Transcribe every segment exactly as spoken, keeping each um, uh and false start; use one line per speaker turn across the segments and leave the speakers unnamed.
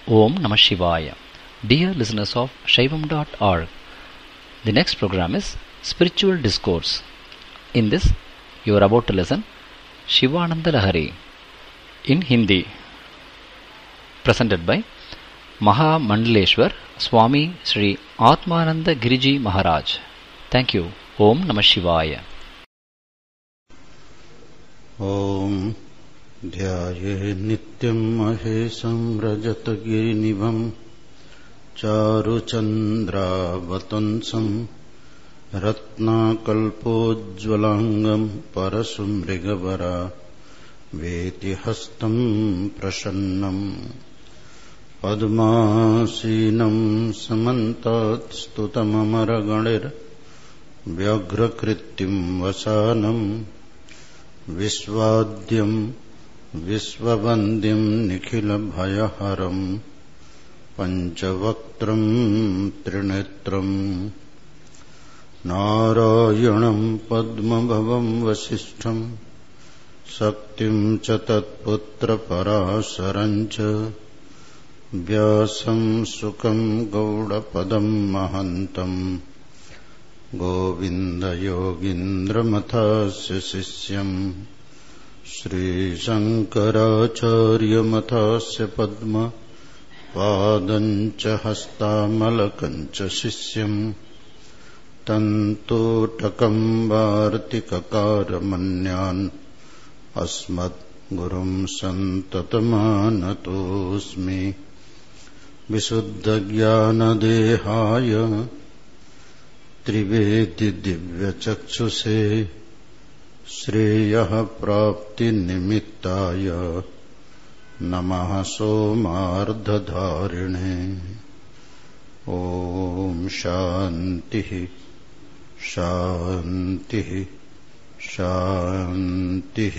Om Namah Shivaya. Dear listeners of Shaivam dot org, the next program is Spiritual Discourse. In this, you are about to listen Shivananda Lahari in Hindi, presented by Maha Mandaleshwar Swami Sri Atmananda Giriji Maharaj. Thank you. Om Namah Shivaya.
Om ध्याये नित्यं महेशं रजतगिरिनिभं चारुचन्द्रावतंसं रत्नाकल्पोज्ज्वलांगं परशुमृगवरा वेतिहस्तं प्रसन्नं पद्मासीनं समन्तात् स्तुतममरगणैर्व्यघ्रकृत्तिं वसानं विश्वाद्यं विश्ववन्द्यं निखिलभयहरं पञ्चवक्त्रं त्रिनेत्रं नारायणं पद्मभवं वसिष्ठं शक्तिं च तत्पुत्रपराशरं च व्यासं शुकं गौडपदं महन्तं गोविन्दयोगीन्द्रमथस्य शिष्यम् श्रीशङ्कराचार्यमथस्य पद्म पादं च हस्तामलकं च शिष्यम् तन्तोटकं वार्तिककारमन्यान् अस्मद्गुरुं सन्ततमानतोऽस्मि विशुद्धज्ञानदेहाय त्रिवेदि दिव्यचक्षुषे श्रेयः प्राप्तिनिमित्ताय नमः सोमार्धधारिणे। ॐ शान्तिः शान्तिः शान्तिः।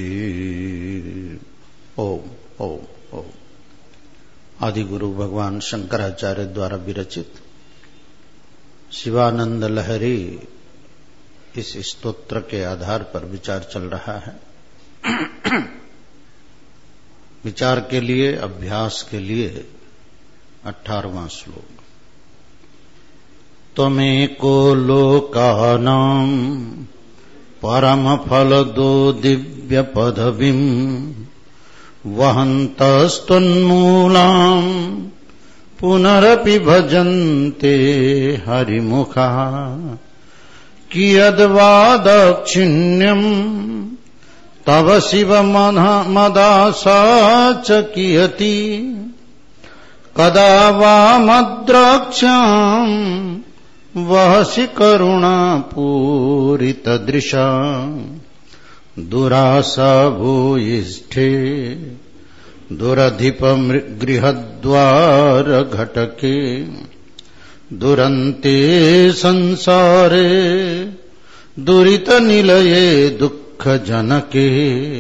ओम ओम ओम। आदिगुरु भगवान शंकराचार्य द्वारा विरचित शिवानंद लहरी इस स्तोत्र के आधार पर विचार चल रहा है। विचार के लिए, अभ्यास के लिए अठारहवां श्लोक। त्वमेको लोकानां परम फलदो दिव्य पदवीं वहन्तस्त्वन्मूलां पुनरपि भजन्ते हरिमुखा कियद्वा दाक्षिण्यम् तव शिव मदासा च कियति कदा वा मद्राक्षाम् वहसि करुणापूरितदृशा दुरासा भूयिष्ठे दुरधिपगृहद्वार घटके दुरन्ते संसारे दुरित निलये दुःख जनके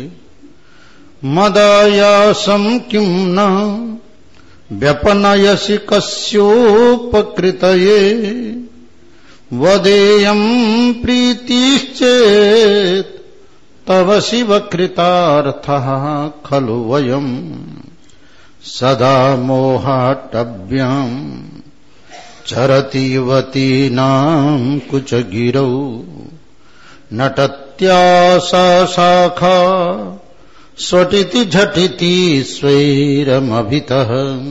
मदायासं किं न व्यपनयसि कस्योपकृतये वदेयं प्रीतिश्चेत् तव शिव कृतार्थः खलु वयम् सदा मोहाटव्याम् चरति युवतीनां कुचगिरौ नटत्यासा शाखा स्वटिति झटिति स्वैरमभितः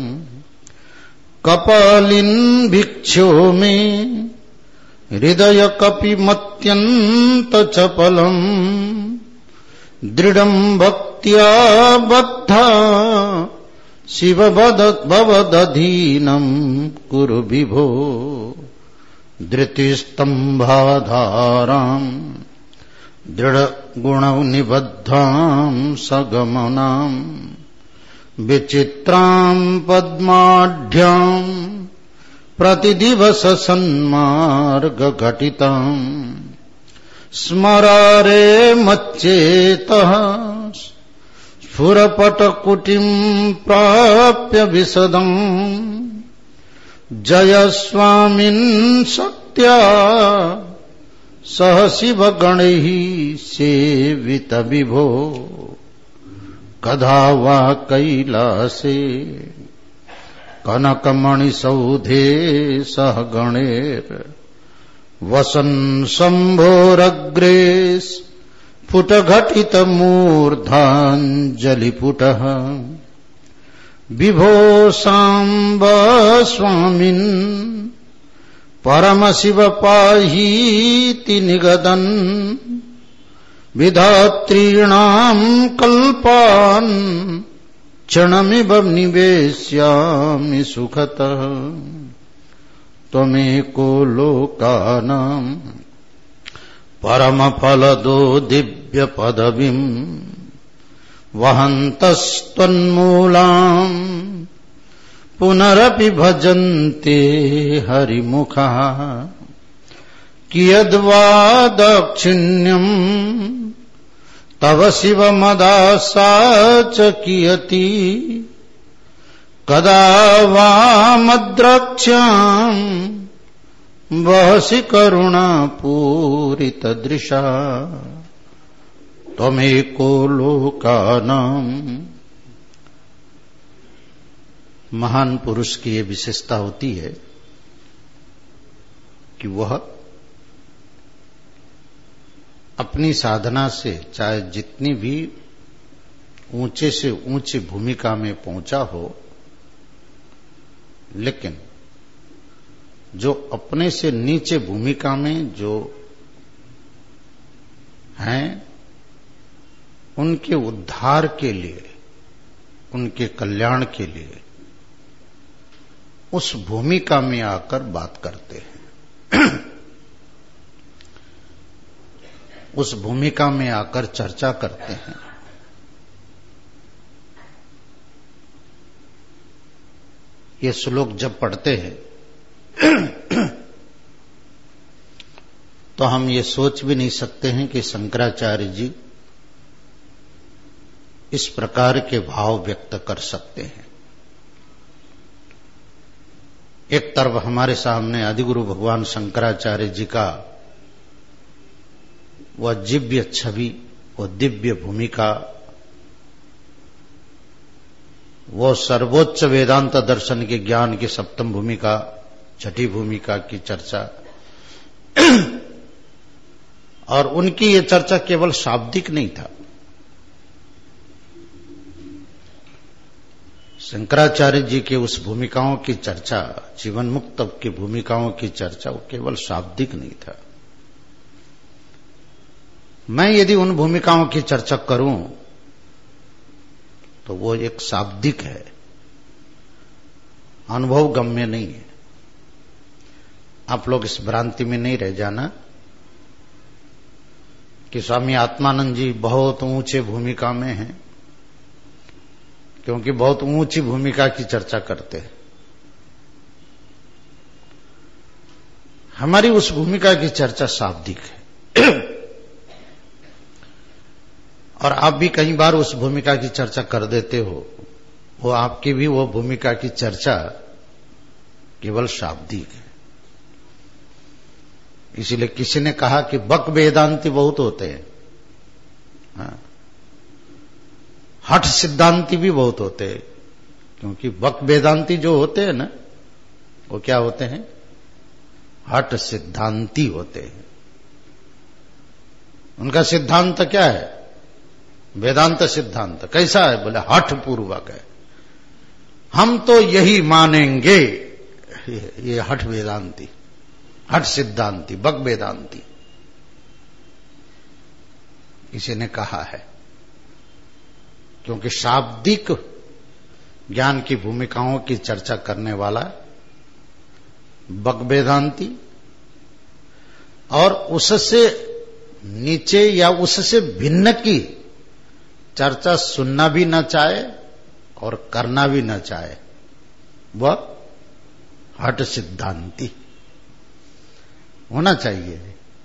कपालिन् भिक्षो मे हृदय कपिमत्यन्तचपलम् दृढं भक्त्या बद्धा शिव भवदधीनं कुरु विभो धृतिस्तंभाधारां दृढगुणौ निबद्धां सगमनां विचित्रां पद्माढ्यां प्रतिदिवस सन्मार्गघटितां स्मरारे मच्चेतः स्फुरपटकुटिं प्राप्य विशदम् जय स्वामिन् शक्त्या सह शिवगणैः सेवित विभो कदा वा कैलासे कनकमणिसौधे सह गणेर वसन् शम्भोरग्रे स्फुटघटितमूर्धाञ्जलिपुटः विभो साम्ब स्वामिन् परमशिव पाहीति निगदन् विधातॄणां कल्पान् क्षणमिव निवेश्यामि सुखतः त्वमेको लोकानां परमफलदो दिव्यपदवीं वहन्तस्त्वन्मूलां पुनरपि भजन्ते हरिमुखः कियद्वा दाक्षिण्यम् तव शिवमदासा च कियती कदा वा मद्रक्ष्याम् वहसि करुणापूरितदृशा त्वमेको लोकानां। महान पुरुष की ये विशेषता होती है कि वह अपनी साधना से चाहे जितनी भी ऊंचे से ऊंची भूमिका में पहुंचा हो, लेकिन जो अपने से नीचे भूमिका में जो हैं उनके उद्धार के लिए, उनके कल्याण के लिए उस भूमिका में आकर बात करते हैं। उस भूमिका में आकर चर्चा करते हैं। ये श्लोक जब पढ़ते हैं तो हम ये सोच भी नहीं सकते हैं कि शंकराचार्य जी इस प्रकार के भाव व्यक्त कर सकते हैं। एक तरफ हमारे सामने आदिगुरु भगवान शंकराचार्य जी का वह दिव्य छवि, वह दिव्य भूमिका, वो सर्वोच्च वेदांत दर्शन के ज्ञान की सप्तम भूमिका, छठी भूमिका की चर्चा, और उनकी ये चर्चा केवल शाब्दिक नहीं था। शंकराचार्य जी के उस भूमिकाओं की चर्चा, जीवन मुक्त की भूमिकाओं की चर्चा, वो केवल शाब्दिक नहीं था। मैं यदि उन भूमिकाओं की चर्चा करूं तो वो एक शाब्दिक है, अनुभव गम्य नहीं है। आप लोग इस भ्रांति में नहीं रह जाना कि स्वामी आत्मानंद जी बहुत ऊंचे भूमिका में हैं, क्योंकि बहुत ऊंची भूमिका की चर्चा करते हैं। हमारी उस भूमिका की चर्चा शाब्दिक है और आप भी कई बार उस भूमिका की चर्चा कर देते हो। वो आपकी भी वो भूमिका की चर्चा केवल शाब्दिक है। इसीलिए किसी ने कहा कि बक वेदांती बहुत होते हैं, हाँ। हठ सिद्धांती भी बहुत होते हैं, क्योंकि बक वेदांती जो होते हैं ना, वो क्या होते हैं? हठ सिद्धांती होते हैं। उनका सिद्धांत क्या है? वेदांत सिद्धांत कैसा है? बोले हठ पूर्वक है, हम तो यही मानेंगे। ये, ये हठ वेदांती, हठ सिद्धांती, बक वेदांती इसी ने कहा है। क्योंकि शाब्दिक ज्ञान की भूमिकाओं की चर्चा करने वाला बक वेदांती, और उससे नीचे या उससे भिन्न की चर्चा सुनना भी न चाहे और करना भी न चाहे, वह हठ सिद्धांती होना चाहिए।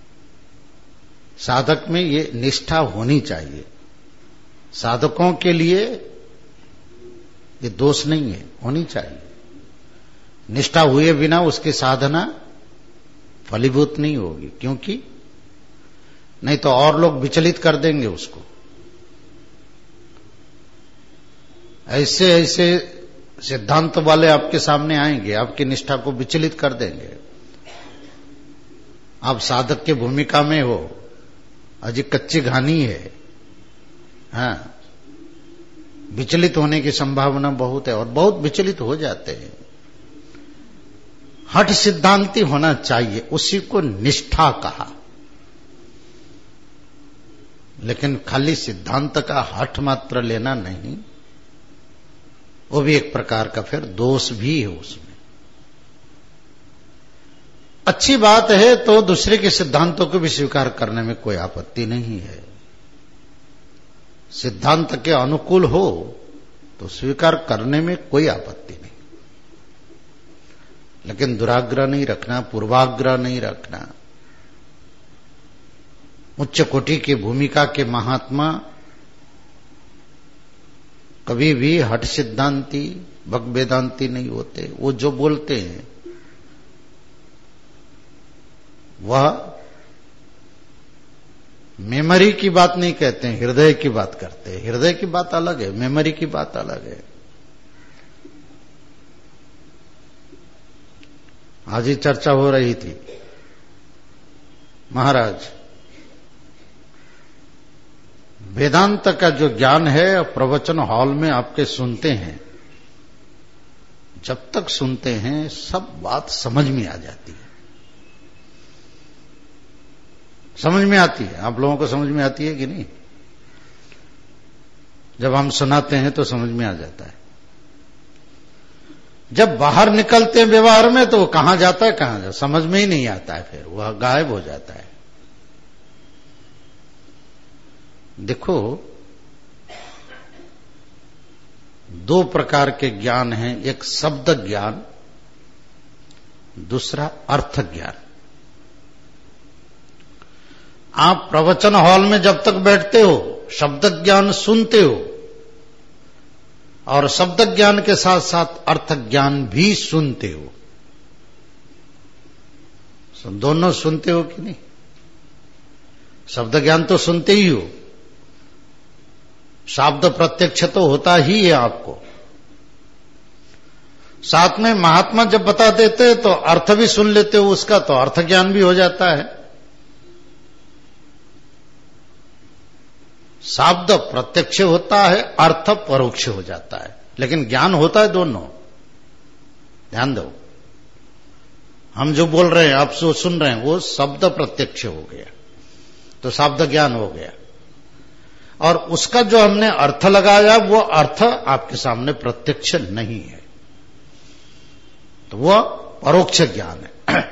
साधक में ये निष्ठा होनी चाहिए। साधकों के लिए ये दोष नहीं है, होनी चाहिए। निष्ठा हुए बिना उसकी साधना फलीभूत नहीं होगी, क्योंकि नहीं तो और लोग विचलित कर देंगे उसको। ऐसे ऐसे सिद्धांत वाले आपके सामने आएंगे, आपकी निष्ठा को विचलित कर देंगे। आप साधक की भूमिका में हो, अजी कच्ची घानी है, हाँ, विचलित होने की संभावना बहुत है और बहुत विचलित हो जाते हैं। हठ सिद्धांति होना चाहिए, उसी को निष्ठा कहा। लेकिन खाली सिद्धांत का हठ मात्र लेना नहीं, वो भी एक प्रकार का फिर दोष भी है उसमें। अच्छी बात है तो दूसरे के सिद्धांतों को भी स्वीकार करने में कोई आपत्ति नहीं है। सिद्धांत के अनुकूल हो तो स्वीकार करने में कोई आपत्ति नहीं, लेकिन दुराग्रह नहीं रखना, पूर्वाग्रह नहीं रखना। उच्च कोटि की भूमिका के महात्मा कभी भी हठ सिद्धांती, भग वेदांती नहीं होते। वो जो बोलते हैं वह मेमोरी की बात नहीं कहते हैं, हृदय की बात करते हैं। हृदय की बात अलग है, मेमोरी की बात अलग है। आज ही चर्चा हो रही थी, महाराज वेदांत का जो ज्ञान है प्रवचन हॉल में आपके सुनते हैं, जब तक सुनते हैं सब बात समझ में आ जाती है। समझ में आती है, आप लोगों को समझ में आती है कि नहीं? जब हम सुनाते हैं तो समझ में आ जाता है। जब बाहर निकलते हैं व्यवहार में तो वो कहां जाता है, कहां जाता, समझ में ही नहीं आता है, फिर वह गायब हो जाता है। देखो, दो प्रकार के ज्ञान हैं, एक शब्द ज्ञान, दूसरा अर्थ ज्ञान। आप प्रवचन हॉल में जब तक बैठते हो शब्द ज्ञान सुनते हो और शब्द ज्ञान के साथ साथ अर्थ ज्ञान भी सुनते हो। दोनों सुनते हो कि नहीं? शब्द ज्ञान तो सुनते ही हो, शब्द प्रत्यक्ष तो होता ही है आपको। साथ में महात्मा जब बता देते हैं तो अर्थ भी सुन लेते हो उसका, तो अर्थ ज्ञान भी हो जाता है। शब्द प्रत्यक्ष होता है, अर्थ परोक्ष हो जाता है, लेकिन ज्ञान होता है दोनों। ध्यान दो, हम जो बोल रहे हैं, आप जो सुन रहे हैं, वो शब्द प्रत्यक्ष हो गया तो शब्द ज्ञान हो गया, और उसका जो हमने अर्थ लगाया वो अर्थ आपके सामने प्रत्यक्ष नहीं है, तो वह परोक्ष ज्ञान है।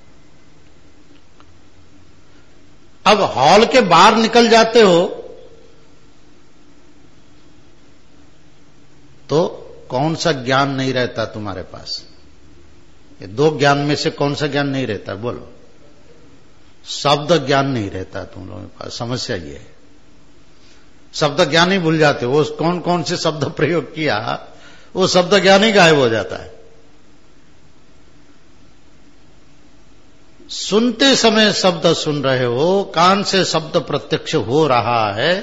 अब हॉल के बाहर निकल जाते हो तो कौन सा ज्ञान नहीं रहता तुम्हारे पास? ये दो ज्ञान में से कौन सा ज्ञान नहीं रहता? बोलो। शब्द ज्ञान नहीं रहता तुम लोगों के पास। समस्या ये है, शब्द ज्ञान ही भूल जाते हो। वो कौन कौन से शब्द प्रयोग किया, वो शब्द ज्ञान ही गायब हो जाता है। सुनते समय शब्द सुन रहे हो, कान से शब्द प्रत्यक्ष हो रहा है,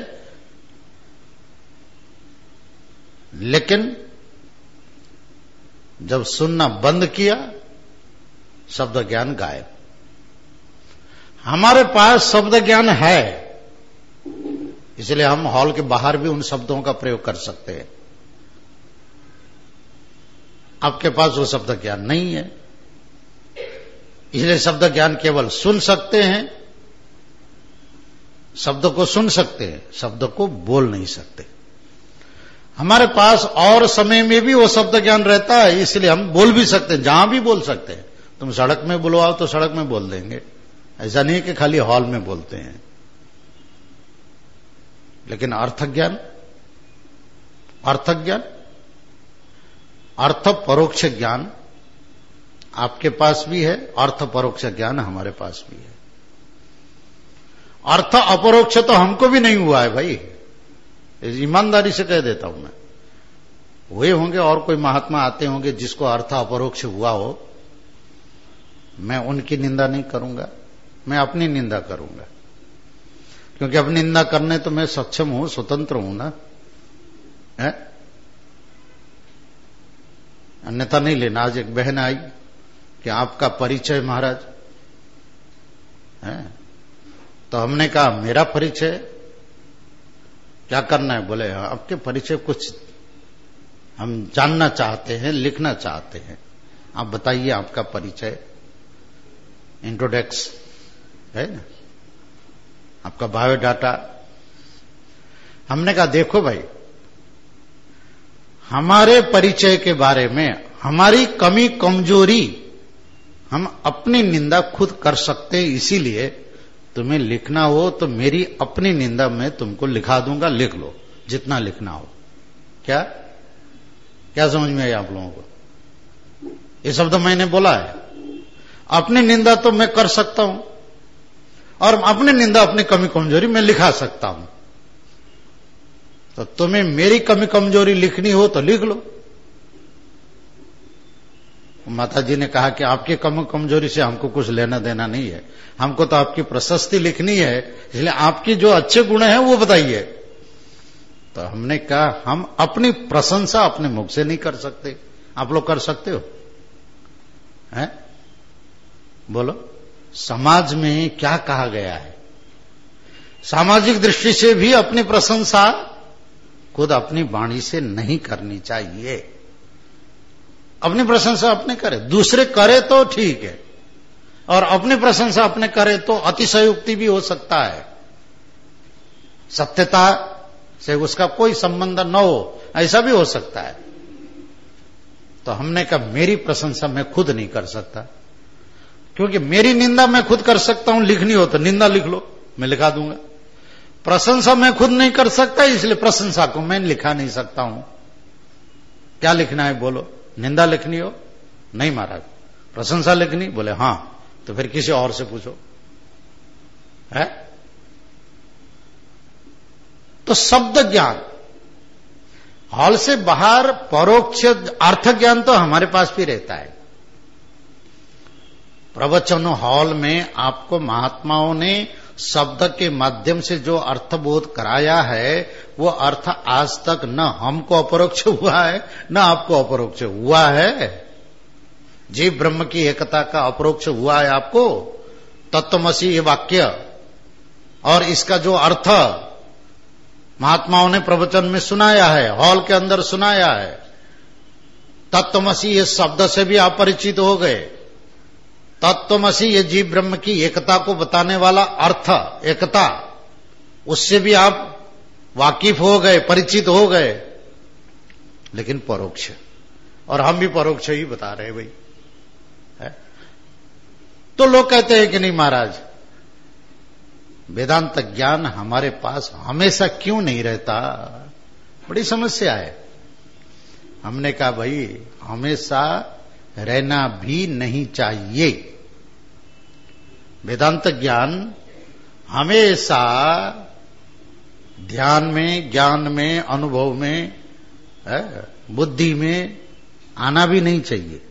लेकिन जब सुनना बंद किया शब्द ज्ञान गायब। हमारे पास शब्द ज्ञान है, इसलिए हम हॉल के बाहर भी उन शब्दों का प्रयोग कर सकते हैं। आपके पास वो शब्द ज्ञान नहीं है, इसलिए शब्द ज्ञान केवल सुन सकते हैं। शब्द को सुन सकते हैं, शब्द को बोल नहीं सकते। हमारे पास और समय में भी वो शब्द ज्ञान रहता है, इसलिए हम बोल भी सकते हैं, जहां भी बोल सकते हैं। तुम सड़क में बुलवाओ तो सड़क में बोल देंगे, ऐसा नहीं कि खाली हॉल में बोलते हैं। लेकिन अर्थ ज्ञान, अर्थ ज्ञान, अर्थ परोक्ष ज्ञान आपके पास भी है, अर्थ परोक्ष ज्ञान हमारे पास भी है। अर्थ अपरोक्ष तो हमको भी नहीं हुआ है भाई, ईमानदारी से कह देता हूं मैं। हुए होंगे और कोई महात्मा आते होंगे जिसको अर्थ अपरोक्ष हुआ हो, मैं उनकी निंदा नहीं करूंगा, मैं अपनी निंदा करूंगा, क्योंकि अपनी निंदा करने तो मैं सक्षम हूं, स्वतंत्र हूं ना है? अन्यथा नहीं लेना। आज एक बहन आई कि आपका परिचय महाराज है, तो हमने कहा मेरा परिचय क्या करना है? बोले आपके परिचय कुछ हम जानना चाहते हैं, लिखना चाहते हैं, आप बताइए आपका परिचय, इंट्रोडक्स है ना, आपका बायोडाटा। हमने कहा देखो भाई, हमारे परिचय के बारे में हमारी कमी कमजोरी हम अपनी निंदा खुद कर सकते हैं, इसीलिए तुम्हें लिखना हो तो मेरी अपनी निंदा मैं तुमको लिखा दूंगा, लिख लो जितना लिखना हो। क्या क्या समझ में आई आप लोगों को? ये शब्द मैंने बोला है। अपनी निंदा तो मैं कर सकता हूं और अपनी निंदा अपनी कमी कमजोरी मैं लिखा सकता हूं। तो तुम्हें मेरी कमी कमजोरी लिखनी हो तो लिख लो। माता जी ने कहा कि आपकी कमी कमजोरी से हमको कुछ लेना देना नहीं है, हमको तो आपकी प्रशस्ति लिखनी है, इसलिए आपकी जो अच्छे गुण हैं वो बताइए। तो हमने कहा हम अपनी प्रशंसा अपने मुख से नहीं कर सकते, आप लोग कर सकते हो? हैं? बोलो, समाज में क्या कहा गया है? सामाजिक दृष्टि से भी अपनी प्रशंसा खुद अपनी वाणी से नहीं करनी चाहिए। अपनी प्रशंसा अपने करे, दूसरे करे तो ठीक है, और अपनी प्रशंसा अपने करे तो अतिशयोक्ति भी हो सकता है, सत्यता से उसका कोई संबंध न हो, ऐसा भी हो सकता है। तो हमने कहा मेरी प्रशंसा मैं खुद नहीं कर सकता, क्योंकि मेरी निंदा मैं खुद कर सकता हूं, लिखनी हो तो निंदा लिख लो, मैं लिखा दूंगा। प्रशंसा मैं खुद नहीं कर सकता, इसलिए प्रशंसा को मैं लिखा नहीं सकता हूं। क्या लिखना है बोलो? निंदा लिखनी हो? नहीं महाराज। प्रशंसा लिखनी? बोले हां। तो फिर किसी और से पूछो है। तो शब्द ज्ञान, हॉल से बाहर परोक्ष अर्थ ज्ञान तो हमारे पास भी रहता है। प्रवचन हॉल में आपको महात्माओं ने शब्द के माध्यम से जो अर्थबोध कराया है, वो अर्थ आज तक न हमको अपरोक्ष हुआ है न आपको अपरोक्ष हुआ है। जीव ब्रह्म की एकता का अपरोक्ष हुआ है आपको। तत्वमसि ये वाक्य और इसका जो अर्थ महात्माओं ने प्रवचन में सुनाया है, हॉल के अंदर सुनाया है। तत्वमसि ये शब्द से भी आप परिचित हो गए। तत्वमसि ये जीव ब्रह्म की एकता को बताने वाला अर्थ, एकता, उससे भी आप वाकिफ हो गए, परिचित हो गए, लेकिन परोक्ष। और हम भी परोक्ष ही बता रहे भाई है? तो लोग कहते हैं कि नहीं महाराज, वेदांत ज्ञान हमारे पास हमेशा क्यों नहीं रहता? बड़ी समस्या है। हमने कहा भाई हमेशा रहना भी नहीं चाहिए। वेदांत ज्ञान हमेशा ध्यान में, ज्ञान में, अनुभव में, बुद्धि में आना भी नहीं चाहिए।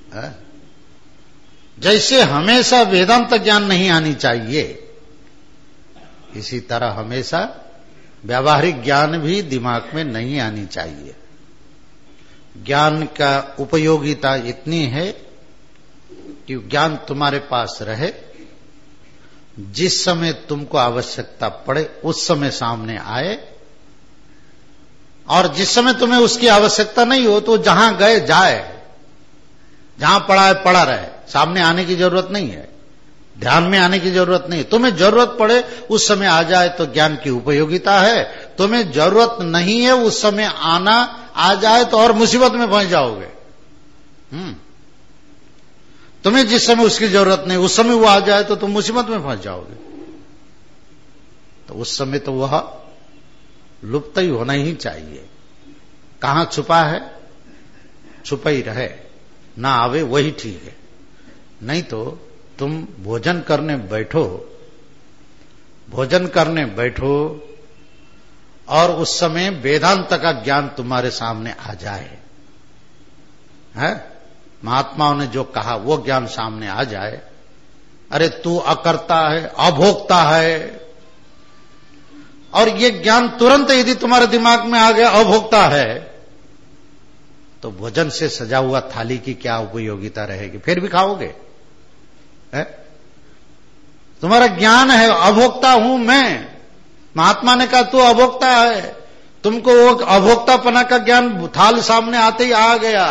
जैसे हमेशा वेदांत ज्ञान नहीं आनी चाहिए, इसी तरह हमेशा व्यावहारिक ज्ञान भी दिमाग में नहीं आनी चाहिए। ज्ञान का उपयोगिता इतनी है कि ज्ञान तुम्हारे पास रहे, जिस समय तुमको आवश्यकता पड़े उस समय सामने आए, और जिस समय तुम्हें उसकी आवश्यकता नहीं हो तो जहां गए जाए, जहां पड़ा है पड़ा रहे, सामने आने की जरूरत नहीं है, ध्यान में आने की जरूरत नहीं। तुम्हें जरूरत पड़े उस समय आ जाए तो ज्ञान की उपयोगिता है। तुम्हें जरूरत नहीं है उस समय आना, आ जाए तो और मुसीबत में फंस जाओगे। हम्म तुम्हें जिस समय उसकी जरूरत नहीं, उस समय वो आ जाए तो तुम मुसीबत में फंस जाओगे। तो उस समय तो वह लुप्त ही होना ही चाहिए। कहां छुपा है, छुपा ही रहे, ना आवे वही ठीक है। नहीं तो तुम भोजन करने बैठो, भोजन करने बैठो और उस समय वेदांत का ज्ञान तुम्हारे सामने आ जाए, है? महात्माओं ने जो कहा वो ज्ञान सामने आ जाए। अरे तू अकर्ता है, अभोक्ता है, और ये ज्ञान तुरंत यदि तुम्हारे दिमाग में आ गया अभोक्ता है, तो भोजन से सजा हुआ थाली की क्या उपयोगिता रहेगी? फिर भी खाओगे? है? तुम्हारा ज्ञान है अभोक्ता हूं मैं। महात्मा ने कहा तू अभोक्ता है, तुमको वो अभोक्तापना का ज्ञान थाल सामने आते ही आ गया,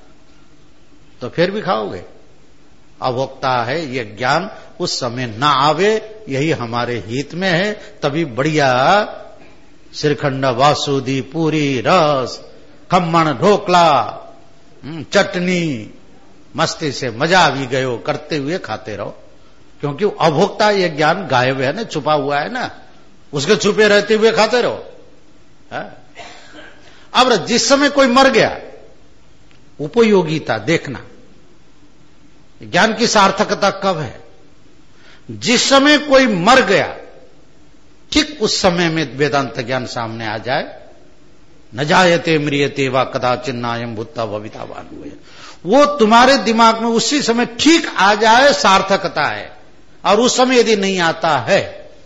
तो फिर भी खाओगे? अभोक्ता है ये ज्ञान उस समय ना आवे, यही हमारे हित में है। तभी बढ़िया श्रीखंड, बासुदी, पूरी, रस, खम्मण, ढोकला, चटनी, मस्ती से मजा भी गयो करते हुए खाते रहो। क्योंकि अभोक्ता ये ज्ञान गायब है ना, छुपा हुआ है ना, उसके छुपे रहते हुए खाते रहो। है? अब जिस समय कोई मर गया, उपयोगिता देखना, ज्ञान की सार्थकता कब है? जिस समय कोई मर गया, ठीक उस समय में वेदांत ज्ञान सामने आ जाए। न जायते म्रियते वा कदाचिन नायम भूता भवितावान हुए, वो तुम्हारे दिमाग में उसी समय ठीक आ जाए, सार्थकता है। और उस समय यदि नहीं आता है,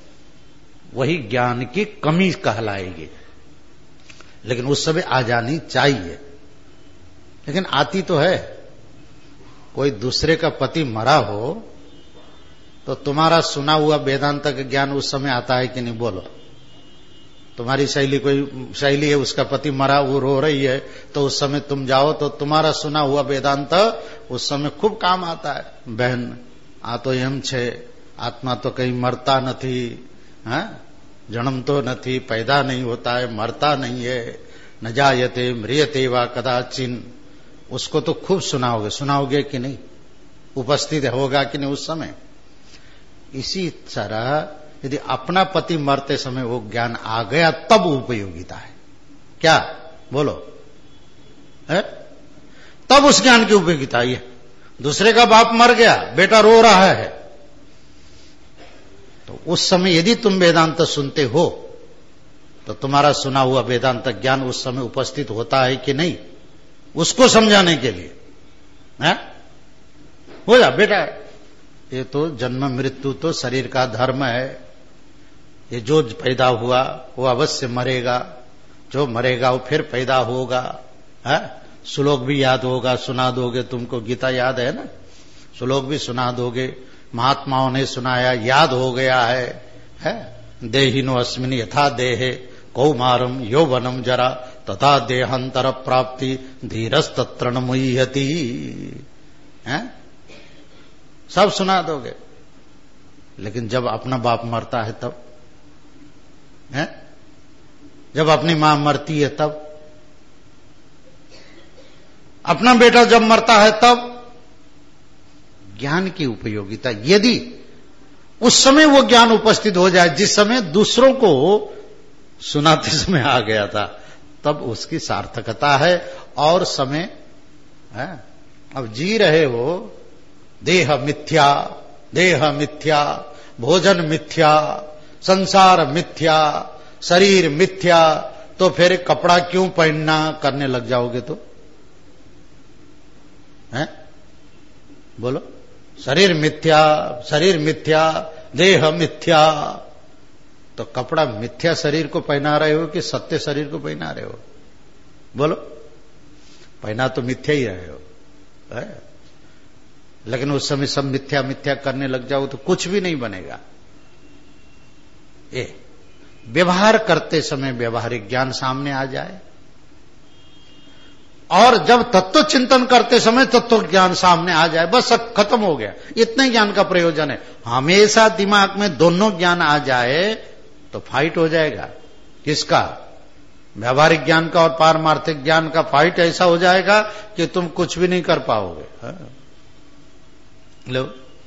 वही ज्ञान की कमी कहलाएगी। लेकिन उस समय आ जानी चाहिए, लेकिन आती तो है। कोई दूसरे का पति मरा हो तो तुम्हारा सुना हुआ वेदांत का ज्ञान उस समय आता है कि नहीं? बोलो। तुम्हारी सहेली, कोई सहेली है, उसका पति मरा, वो रो रही है, तो उस समय तुम जाओ तो तुम्हारा सुना हुआ वेदांत उस समय खूब काम आता है। बहन आ तो एम छे, आत्मा तो कहीं मरता नहीं है, जन्म तो नहीं, पैदा नहीं होता है, मरता नहीं है। न जायते म्रियते वा कदाचिन, उसको तो खूब सुनाओगे। सुनाओगे कि नहीं? उपस्थित होगा कि नहीं उस समय? इसी तरह यदि अपना पति मरते समय वो ज्ञान आ गया, तब उपयोगिता है। क्या बोलो? है? तब उस ज्ञान की उपयोगिता है। दूसरे का बाप मर गया, बेटा रो रहा है, तो उस समय यदि तुम वेदांत सुनते हो तो तुम्हारा सुना हुआ वेदांत ज्ञान उस समय उपस्थित होता है कि नहीं, उसको समझाने के लिए। है? हो जा बेटा, ये तो जन्म मृत्यु तो शरीर का धर्म है, ये जो पैदा हुआ वो अवश्य मरेगा, जो मरेगा वो फिर पैदा होगा। है? श्लोक भी याद होगा, सुना दोगे, तुमको गीता याद है ना, श्लोक भी सुना दोगे, महात्माओं ने सुनाया, याद हो गया है। है? देहिनो अस्मिन यथा देहे कौमारम यौवनम जरा तथा देहांतर प्राप्ति धीरस्तत्र न मुह्यति। है? सब सुना दोगे। लेकिन जब अपना बाप मरता है तब, है? जब अपनी मां मरती है तब, अपना बेटा जब मरता है तब, ज्ञान की उपयोगिता यदि उस समय वो ज्ञान उपस्थित हो जाए जिस समय दूसरों को सुनाते समय आ गया था, तब उसकी सार्थकता है। और समय है, अब जी रहे हो, देह मिथ्या, देह मिथ्या, भोजन मिथ्या, संसार मिथ्या, शरीर मिथ्या, तो फिर कपड़ा क्यों पहनना करने लग जाओगे? तो है? बोलो। शरीर मिथ्या, शरीर मिथ्या, देह मिथ्या, तो कपड़ा मिथ्या शरीर को पहना रहे हो कि सत्य शरीर को पहना रहे हो? बोलो। पहना तो मिथ्या ही रहे हो, है? लेकिन उस समय सब मिथ्या मिथ्या करने लग जाओ तो कुछ भी नहीं बनेगा। ये व्यवहार करते समय व्यवहारिक ज्ञान सामने आ जाए, और जब तत्व चिंतन करते समय तत्व ज्ञान सामने आ जाए, बस सब खत्म हो गया। इतने ज्ञान का प्रयोजन है। हमेशा दिमाग में दोनों ज्ञान आ जाए तो फाइट हो जाएगा। किसका? व्यवहारिक ज्ञान का और पारमार्थिक ज्ञान का फाइट ऐसा हो जाएगा कि तुम कुछ भी नहीं कर पाओगे। हाँ? लो,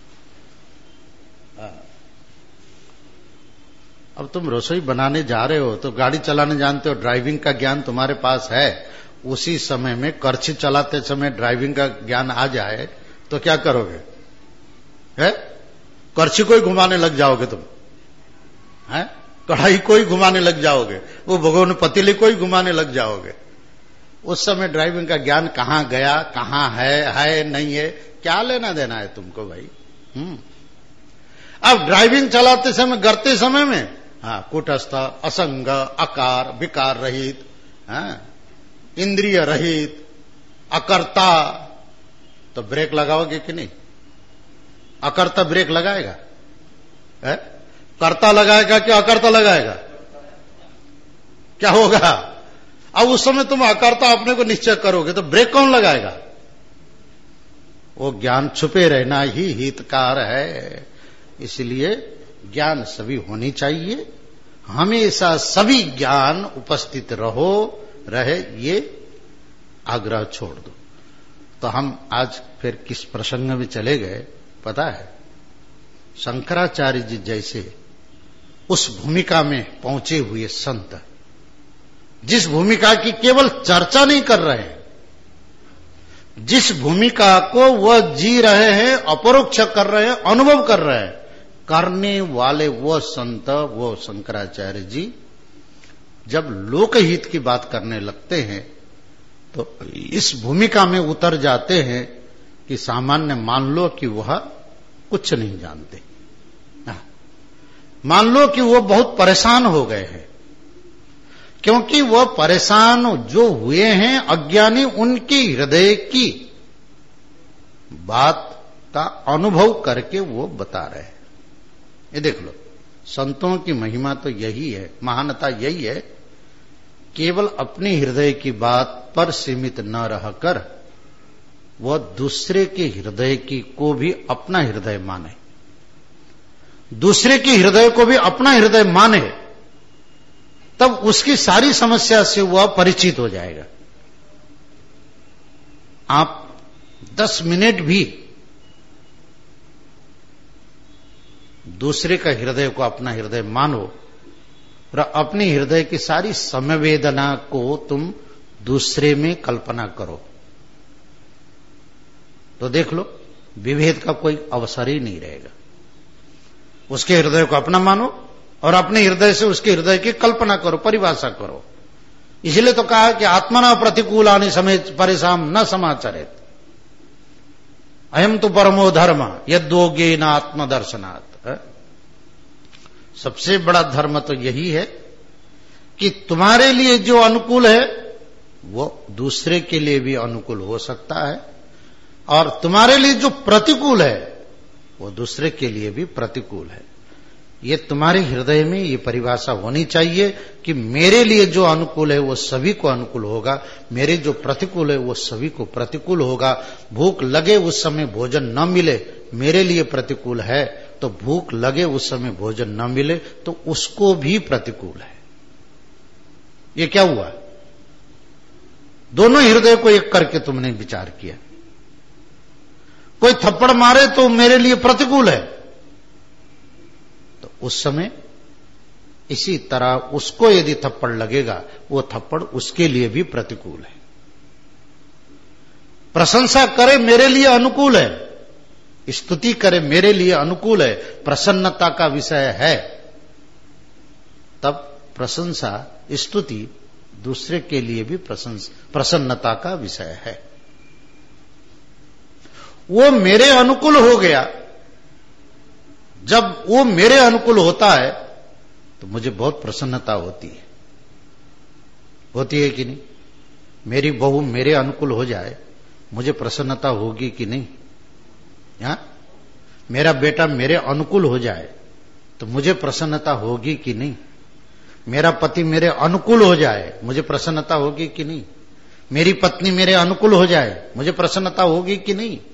अब तुम रसोई बनाने जा रहे हो तो गाड़ी चलाने जानते हो, ड्राइविंग का ज्ञान तुम्हारे पास है, उसी समय में करछी चलाते समय ड्राइविंग का ज्ञान आ जाए तो क्या करोगे? है? करछी को ही घुमाने लग जाओगे तुम, है? कढ़ाई को ही घुमाने लग जाओगे, वो भगोन पतीली को ही घुमाने लग जाओगे। उस समय ड्राइविंग का ज्ञान कहां गया, कहां है, है नहीं है, क्या लेना देना है तुमको भाई? हम्म अब ड्राइविंग चलाते समय, करते समय में, हाँ, कूटस्थ, असंग, अकार, विकार रहित, हाँ, इंद्रिय रहित, अकर्ता, तो ब्रेक लगाओगे कि नहीं? अकर्ता ब्रेक लगाएगा? है? कर्ता लगाएगा कि अकर्ता लगाएगा? क्या होगा? अब उस समय तुम अकर्ता अपने को निश्चय करोगे तो ब्रेक कौन लगाएगा? वो ज्ञान छुपे रहना ही हितकार है। इसलिए ज्ञान सभी होनी चाहिए, हमेशा सभी ज्ञान उपस्थित रहो रहे, ये आग्रह छोड़ दो। तो हम आज फिर किस प्रसंग में चले गए पता है? शंकराचार्य जी जैसे उस भूमिका में पहुंचे हुए संत, जिस भूमिका की केवल चर्चा नहीं कर रहे हैं, जिस भूमिका को वह जी रहे हैं, अपरोक्ष कर रहे हैं, अनुभव कर रहे हैं, करने वाले वो संत, वो शंकराचार्य जी जब लोकहित की बात करने लगते हैं तो इस भूमिका में उतर जाते हैं कि सामान्य मान लो कि वह कुछ नहीं जानते, मान लो कि वो बहुत परेशान हो गए हैं, क्योंकि वह परेशान जो हुए हैं अज्ञानी, उनकी हृदय की बात का अनुभव करके वो बता रहे हैं। ये देख लो, संतों की महिमा तो यही है, महानता यही है, केवल अपने हृदय की बात पर सीमित न रहकर वह दूसरे के हृदय की को भी अपना हृदय माने, दूसरे के हृदय को भी अपना हृदय माने, तब उसकी सारी समस्या से वह परिचित हो जाएगा। आप दस मिनट भी दूसरे का हृदय को अपना हृदय मानो और अपने हृदय की सारी समवेदना को तुम दूसरे में कल्पना करो, तो देख लो विभेद का कोई अवसर ही नहीं रहेगा। उसके हृदय को अपना मानो और अपने हृदय से उसके हृदय की कल्पना करो, परिभाषा करो। इसलिए तो कहा कि आत्मना प्रतिकूलानि समेत परेशान न समाचरेत, अयम तो परमो धर्म यद्योगे न आत्मदर्शनात्। सबसे बड़ा धर्म तो यही है कि तुम्हारे लिए जो अनुकूल है वो दूसरे के लिए भी अनुकूल हो सकता है, और तुम्हारे लिए जो प्रतिकूल है वो दूसरे के लिए भी प्रतिकूल है। ये तुम्हारे हृदय में ये परिभाषा होनी चाहिए कि मेरे लिए जो अनुकूल है वो सभी को अनुकूल होगा, मेरे जो प्रतिकूल है वो सभी को प्रतिकूल होगा। भूख लगे उस समय भोजन न मिले, मेरे लिए प्रतिकूल है, तो भूख लगे उस समय भोजन न मिले तो उसको भी प्रतिकूल है। ये क्या हुआ? दोनों हृदय को एक करके तुमने विचार किया। कोई थप्पड़ मारे तो मेरे लिए प्रतिकूल है, तो उस समय इसी तरह उसको यदि थप्पड़ लगेगा वो थप्पड़ उसके लिए भी प्रतिकूल है। प्रशंसा करे मेरे लिए अनुकूल है, स्तुति करे मेरे लिए अनुकूल है, प्रसन्नता का विषय है, तब प्रशंसा स्तुति दूसरे के लिए भी प्रसन्नता का विषय है। वो मेरे अनुकूल हो गया, जब वो मेरे अनुकूल होता है तो मुझे बहुत प्रसन्नता होती है। होती है कि नहीं? मेरी बहू मेरे अनुकूल हो जाए मुझे प्रसन्नता होगी कि नहीं? हा? मेरा बेटा मेरे अनुकूल हो जाए तो मुझे प्रसन्नता होगी कि नहीं? मेरा पति मेरे अनुकूल हो जाए मुझे प्रसन्नता होगी कि नहीं? मेरी पत्नी मेरे अनुकूल हो जाए मुझे प्रसन्नता होगी कि नहीं?